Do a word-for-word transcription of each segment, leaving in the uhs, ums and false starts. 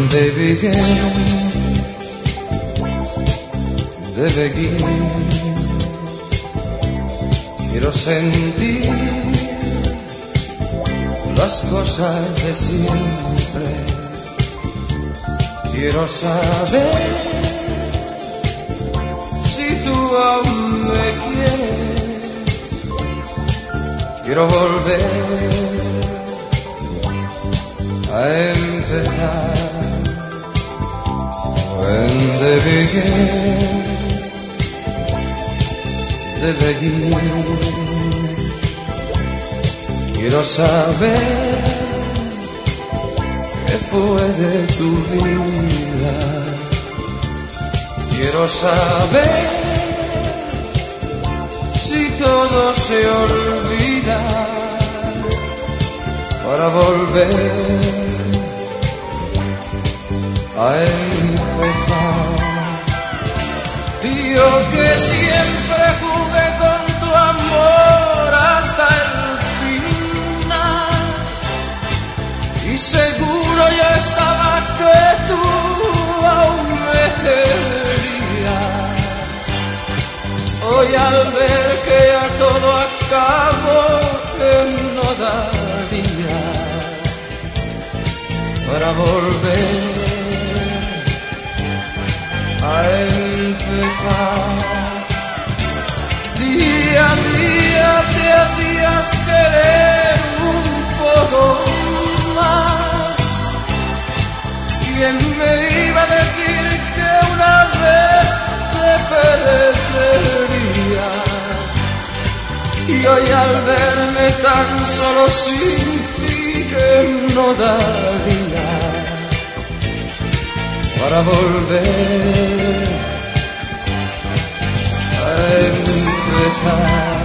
they begin, they begin. Quiero sentir las cosas de siempre. Quiero saber si tú aún me quieres. Quiero volver a empezar. When they begin, they begin. Quiero saber qué fue de tu vida. Quiero saber si todo se olvida para volver a empezar. Yo que siempre jugué con tu amor hasta el final, y seguro ya estaba que tú aún me querías. Hoy al ver que ya todo acabó, que no daría para volver a empezar. Día a día te hacías querer un poco más. ¿Quién me iba a decir que una vez te perdería? Y hoy al verme tan solo sin ti, que no daría para volver a empezar.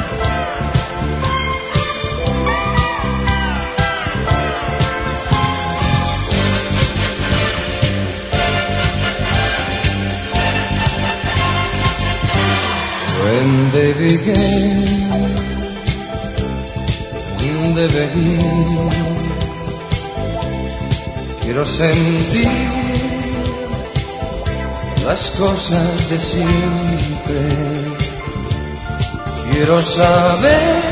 When they began, they begin. Quiero sentir las cosas de siempre. Quiero saber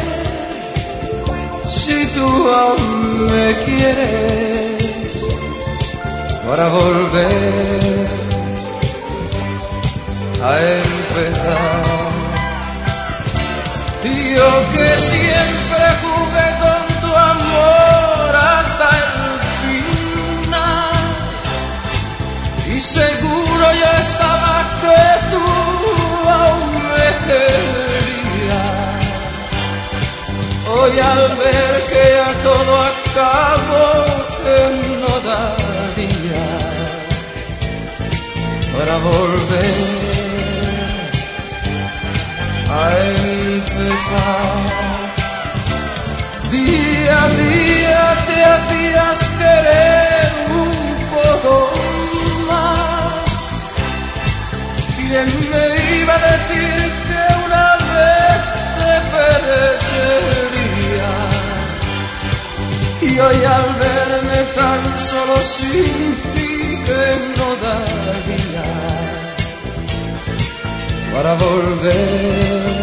si tú aún me quieres para volver a empezar. Yo que siempre jugué con tu amor hasta el final, y seguro ya estaba que tú aún me querías. Hoy al ver que ya todo acabó, que no daría para volver a empezar. Día a día te hacías querer un poco más. ¿Quién me iba a decir que una vez te perdería? Y hoy al verme tan solo sin ti, que no daría para volver